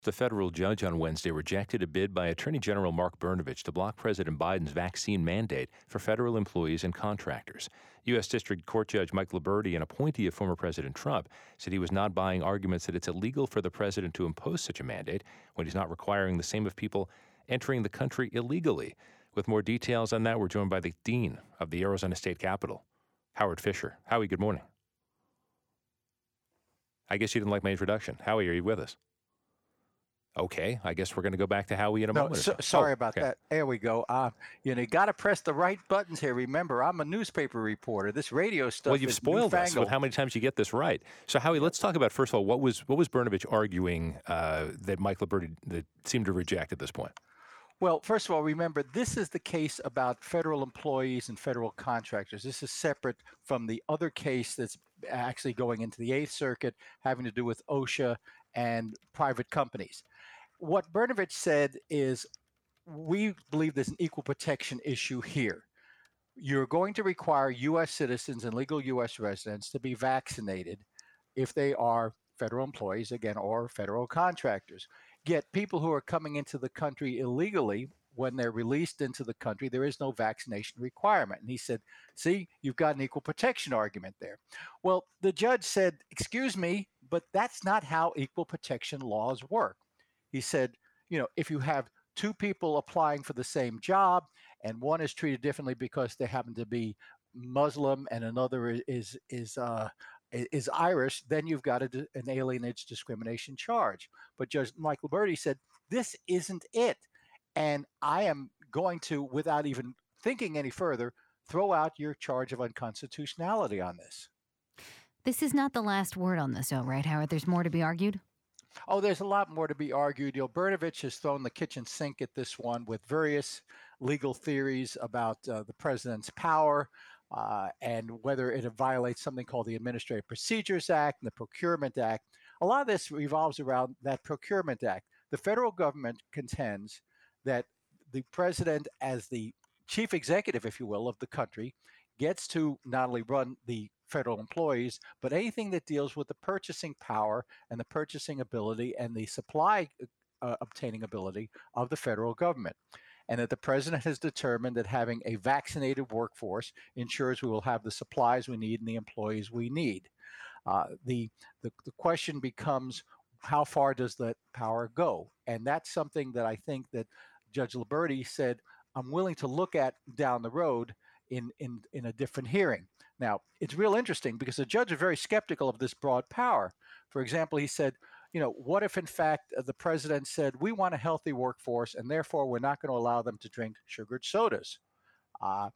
The federal judge on Wednesday rejected a bid by Attorney General Mark Brnovich to block President Biden's vaccine mandate for federal employees and contractors. U.S. District Court Judge Mike Liberty, an appointee of former President Trump, said he was not buying arguments that it's illegal for the president to impose such a mandate when he's not requiring the same of people entering the country illegally. With more details on that, we're joined by the dean of the Arizona State Capitol, Howard Fisher. Howie, good morning. I guess you didn't like my introduction. Howie, are you with us? Okay, I guess we're going to go back to Howie in a moment. Sorry about that. There we go. You got to press the right buttons here. Remember, I'm a newspaper reporter. This radio stuff. Well, you've spoiled us with how many times you get this right. So, Howie, let's talk about first of all what was Brnovich arguing that Mike Liberty that seemed to reject at this point. Well, first of all, remember, this is the case about federal employees and federal contractors. This is separate from the other case that's actually going into the Eighth Circuit having to do with OSHA and private companies. What Brnovich said is, we believe there's an equal protection issue here. You're going to require U.S. citizens and legal U.S. residents to be vaccinated if they are federal employees, again, or federal contractors. Yet people who are coming into the country illegally, when they're released into the country, there is no vaccination requirement. And he said, see, you've got an equal protection argument there. Well, the judge said, excuse me, but that's not how equal protection laws work. He said, if you have two people applying for the same job and one is treated differently because they happen to be Muslim and another is Irish, then you've got an alienage discrimination charge. But Judge Mike Liberty said, this isn't it. And I am going to, without even thinking any further, throw out your charge of unconstitutionality on this. This is not the last word on this, though, right, Howard? There's more to be argued? Oh, there's a lot more to be argued. Brnovich has thrown the kitchen sink at this one with various legal theories about the president's power and whether it violates something called the Administrative Procedures Act and the Procurement Act. A lot of this revolves around that Procurement Act. The federal government contends that the president, as the chief executive, if you will, of the country, gets to not only run the federal employees, but anything that deals with the purchasing power and the purchasing ability and the supply obtaining ability of the federal government. And that the president has determined that having a vaccinated workforce ensures we will have the supplies we need and the employees we need. The question becomes, how far does that power go? And that's something that I think that Judge Liberty said, I'm willing to look at down the road in a different hearing. Now, it's real interesting because the judge is very skeptical of this broad power. For example, he said, what if in fact the president said, we want a healthy workforce and therefore we're not going to allow them to drink sugared sodas or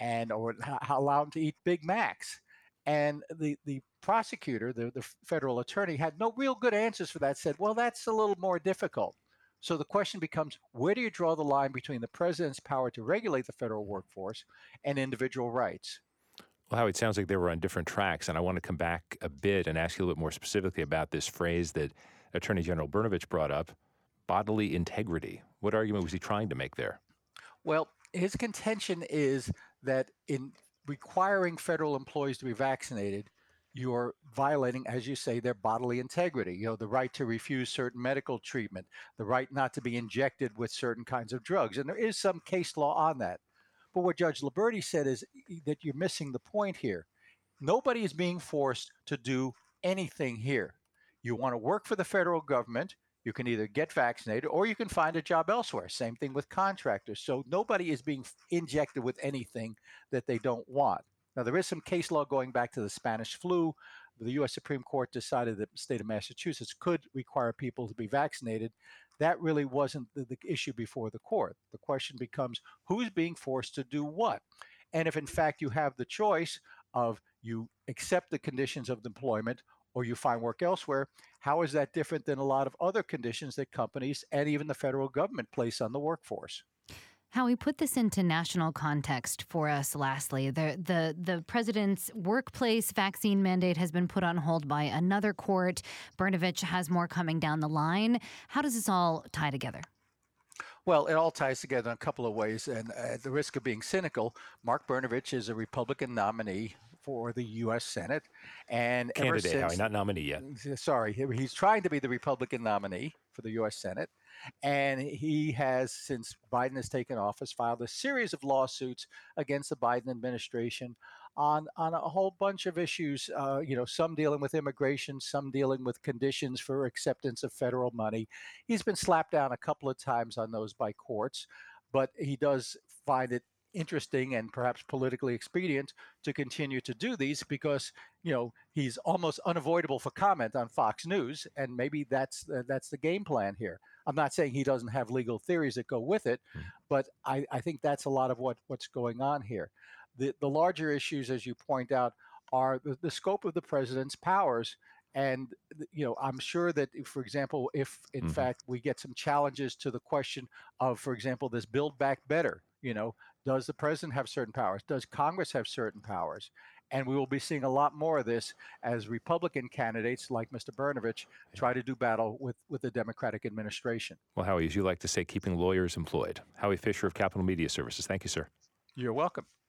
allow them to eat Big Macs? And the prosecutor, the federal attorney, had no real good answers for that, said, well, that's a little more difficult. So the question becomes, where do you draw the line between the president's power to regulate the federal workforce and individual rights? Well, Howie, it sounds like they were on different tracks, and I want to come back a bit and ask you a little bit more specifically about this phrase that Attorney General Brnovich brought up, bodily integrity. What argument was he trying to make there? Well, his contention is that in requiring federal employees to be vaccinated, you're violating, as you say, their bodily integrity. The right to refuse certain medical treatment, the right not to be injected with certain kinds of drugs. And there is some case law on that. But what Judge Liberty said is that you're missing the point here. Nobody is being forced to do anything here. You want to work for the federal government, you can either get vaccinated or you can find a job elsewhere. Same thing with contractors. So nobody is being injected with anything that they don't want. Now, there is some case law going back to the Spanish flu. The U.S. Supreme Court decided that the state of Massachusetts could require people to be vaccinated. That really wasn't the issue before the court. The question becomes, who's being forced to do what? And if, in fact, you have the choice of you accept the conditions of employment or you find work elsewhere, how is that different than a lot of other conditions that companies and even the federal government place on the workforce? Howie, put this into national context for us. Lastly, the president's workplace vaccine mandate has been put on hold by another court. Brnovich has more coming down the line. How does this all tie together? Well, it all ties together in a couple of ways. And at the risk of being cynical, Mark Brnovich is a Republican nominee for the U.S. Senate. And candidate, Howie, not nominee yet. Sorry, he's trying to be the Republican nominee for the U.S. Senate. And he has, since Biden has taken office, filed a series of lawsuits against the Biden administration on a whole bunch of issues, some dealing with immigration, some dealing with conditions for acceptance of federal money. He's been slapped down a couple of times on those by courts, but he does find it interesting and perhaps politically expedient to continue to do these because he's almost unavoidable for comment on Fox News, and maybe that's the game plan here. I'm not saying he doesn't have legal theories that go with it, but I think that's a lot of what's going on here. The larger issues, as you point out, are the scope of the president's powers. And I'm sure that, for example, if in fact we get some challenges to the question of, for example, this Build Back Better, does the president have certain powers? Does Congress have certain powers? And we will be seeing a lot more of this as Republican candidates like Mr. Brnovich try to do battle with the Democratic administration. Well, Howie, as you like to say, keeping lawyers employed. Howie Fisher of Capital Media Services. Thank you, sir. You're welcome.